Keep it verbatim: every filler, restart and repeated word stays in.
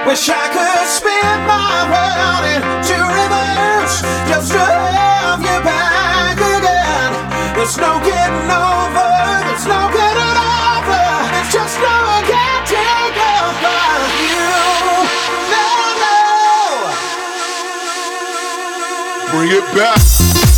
Wish I could spin my world into reverse just to have you back again. There's no getting over, there's no getting over, there's just no getting over you. No, no. Bring it back.